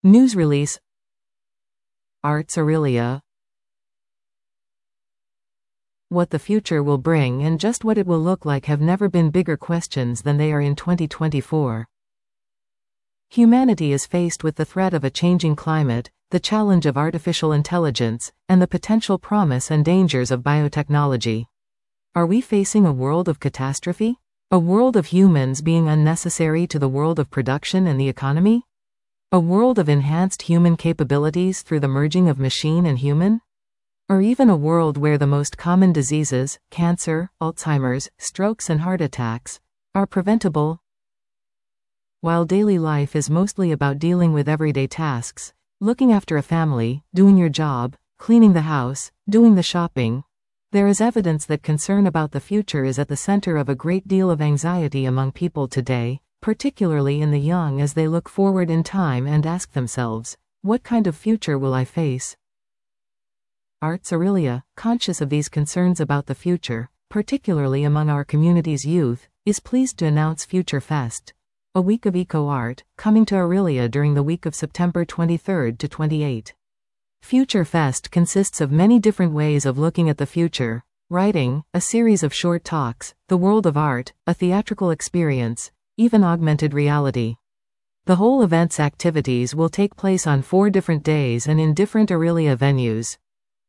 News release. Arts Aurelia. What the future will bring and just what it will look like have never been bigger questions than they are in 2024. Humanity is faced with the threat of a changing climate, the challenge of artificial intelligence, and the potential promise and dangers of biotechnology. Are we facing a world of catastrophe? A world of humans being unnecessary to the world of production and the economy? A world of enhanced human capabilities through the merging of machine and human? Or even a world where the most common diseases, cancer, Alzheimer's, strokes and heart attacks, are preventable? While daily life is mostly about dealing with everyday tasks, looking after a family, doing your job, cleaning the house, doing the shopping, there is evidence that concern about the future is at the center of a great deal of anxiety among people today, particularly in the young, as they look forward in time and ask themselves, what kind of future will I face? Arts Aurelia, conscious of these concerns about the future, particularly among our community's youth, is pleased to announce Future Fest, a week of eco-art, coming to Aurelia during the week of September 23rd to 28. Future Fest consists of many different ways of looking at the future: writing, a series of short talks, the world of art, a theatrical experience, even augmented reality. The whole event's activities will take place on 4 different days and in different Aurelia venues.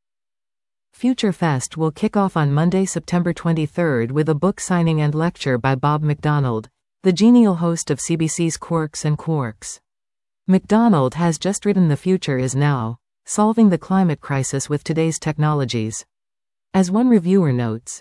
Future Fest will kick off on Monday, September 23rd with a book signing and lecture by Bob McDonald, the genial host of CBC's Quirks and Quarks. McDonald has just written The Future Is Now: Solving the Climate Crisis with Today's Technologies. As one reviewer notes,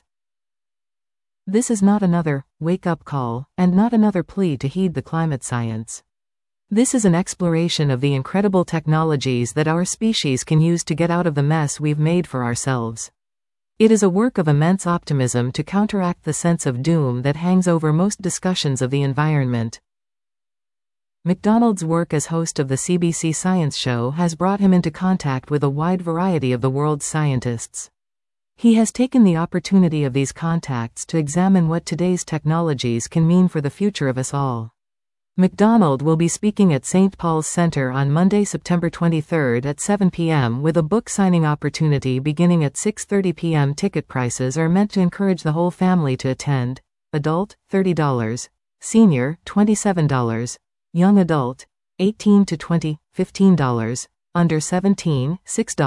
this is not another wake-up call, and not another plea to heed the climate science. This is an exploration of the incredible technologies that our species can use to get out of the mess we've made for ourselves. It is a work of immense optimism to counteract the sense of doom that hangs over most discussions of the environment. McDonald's work as host of the CBC Science Show has brought him into contact with a wide variety of the world's scientists. He has taken the opportunity of these contacts to examine what today's technologies can mean for the future of us all. McDonald will be speaking at St. Paul's Center on Monday, September 23rd at 7 p.m. with a book signing opportunity beginning at 6:30 p.m. Ticket prices are meant to encourage the whole family to attend. Adult, $30. Senior, $27. Young adult, 18 to 20, $15. Under 17,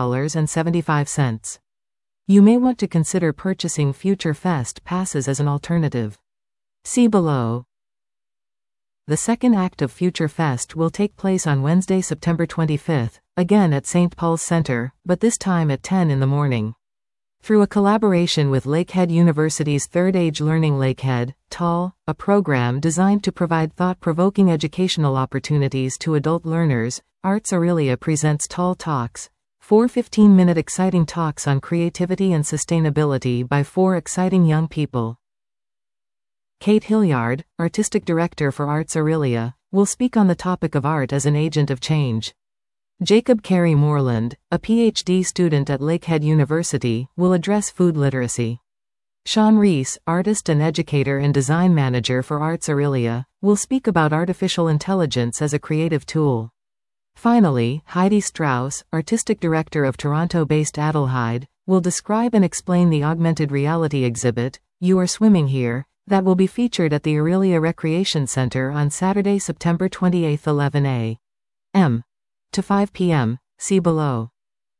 $6.75. You may want to consider purchasing Future Fest passes as an alternative. See below. The second act of Future Fest will take place on Wednesday, September 25th, again at St. Paul's Center, but this time at 10 in the morning. Through a collaboration with Lakehead University's Third Age Learning Lakehead, TAL, a program designed to provide thought-provoking educational opportunities to adult learners, Arts Aurelia presents TAL Talks, 4 15-minute exciting talks on creativity and sustainability by 4 exciting young people. Kate Hilliard, Artistic Director for Arts Aurelia, will speak on the topic of art as an agent of change. Jacob Carey Moreland, a PhD student at Lakehead University, will address food literacy. Sean Reese, artist and educator and design manager for Arts Aurelia, will speak about artificial intelligence as a creative tool. Finally, Heidi Strauss, Artistic Director of Toronto-based Adelheid, will describe and explain the augmented reality exhibit, You Are Swimming Here, that will be featured at the Aurelia Recreation Center on Saturday, September 28, 11 a.m. to 5 p.m., see below.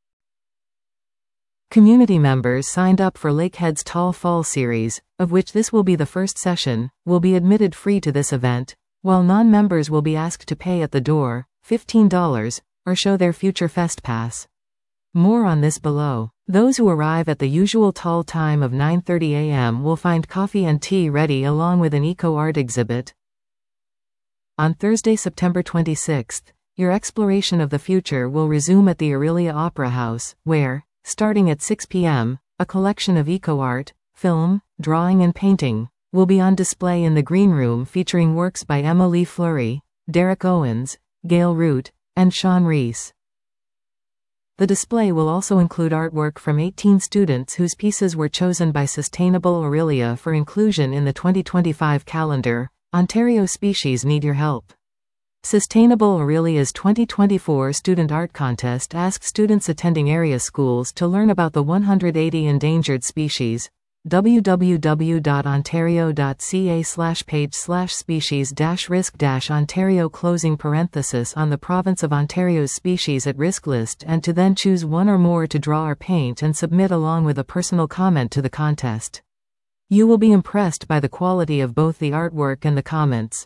Community members signed up for Lakehead's Tall Fall series, of which this will be the first session, will be admitted free to this event, while non-members will be asked to pay at the door, $15, or show their Future Fest pass. More on this below. Those who arrive at the usual tall time of 9:30 a.m. will find coffee and tea ready along with an eco-art exhibit. On Thursday, September 26th, your exploration of the future will resume at the Aurelia Opera House, where, starting at 6 p.m., a collection of eco-art, film, drawing and painting, will be on display in the Green Room featuring works by Emma Lee Fleury, Derek Owens, Gail Root, and Sean Reese. The display will also include artwork from 18 students whose pieces were chosen by Sustainable Aurelia for inclusion in the 2025 calendar. Ontario Species Need Your Help. Sustainable Aurelia's 2024 Student Art Contest asks students attending area schools to learn about the 180 endangered species. www.ontario.ca/page/species-risk-ontario on the province of Ontario's species at risk list, and to then choose one or more to draw or paint and submit along with a personal comment to the contest. You will be impressed by the quality of both the artwork and the comments.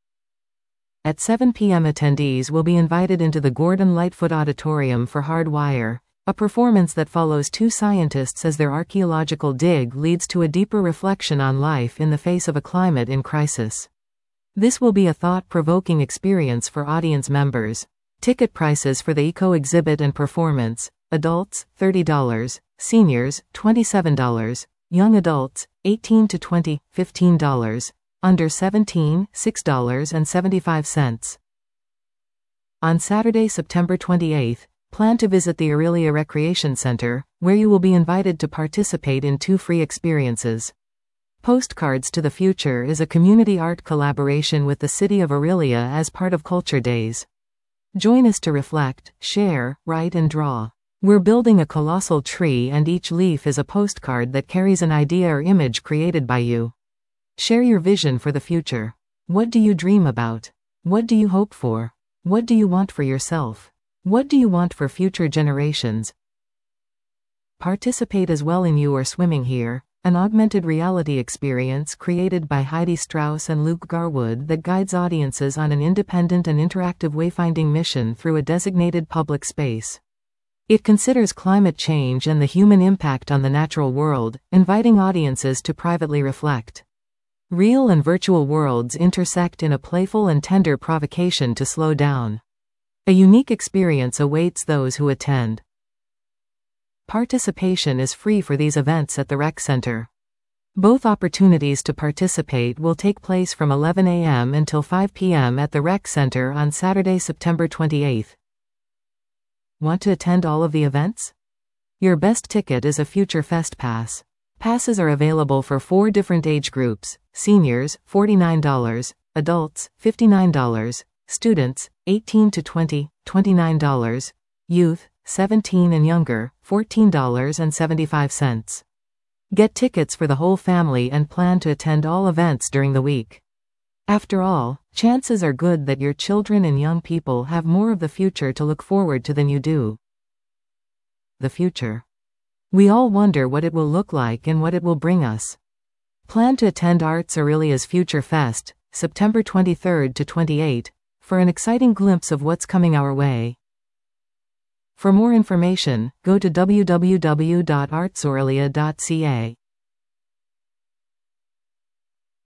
At 7 p.m. attendees will be invited into the Gordon Lightfoot Auditorium for Hardwire, a performance that follows two scientists as their archaeological dig leads to a deeper reflection on life in the face of a climate in crisis. This will be a thought-provoking experience for audience members. Ticket prices for the eco exhibit and performance: adults, $30, seniors, $27, young adults, 18 to 20, $15, under 17, $6.75. On Saturday, September 28th, plan to visit the Aurelia Recreation Center, where you will be invited to participate in 2 free experiences. Postcards to the Future is a community art collaboration with the City of Aurelia as part of Culture Days. Join us to reflect, share, write and draw. We're building a colossal tree, and each leaf is a postcard that carries an idea or image created by you. Share your vision for the future. What do you dream about? What do you hope for? What do you want for yourself? What do you want for future generations? Participate as well in You Are Swimming Here, an augmented reality experience created by Heidi Strauss and Luke Garwood that guides audiences on an independent and interactive wayfinding mission through a designated public space. It considers climate change and the human impact on the natural world, inviting audiences to privately reflect. Real and virtual worlds intersect in a playful and tender provocation to slow down. A unique experience awaits those who attend. Participation is free for these events at the Rec Center. Both opportunities to participate will take place from 11 a.m. until 5 p.m. at the Rec Center on Saturday, September 28th. Want to attend all of the events? Your best ticket is a Future Fest Pass. Passes are available for 4 different age groups: seniors, $49, adults, $59, students, 18 to 20, $29, youth, 17 and younger, $14.75. Get tickets for the whole family and plan to attend all events during the week. After all, chances are good that your children and young people have more of the future to look forward to than you do. The future. We all wonder what it will look like and what it will bring us. Plan to attend Arts Aurelia's Future Fest, September 23rd to 28th, for an exciting glimpse of what's coming our way. For more information, go to www.artsaurelia.ca.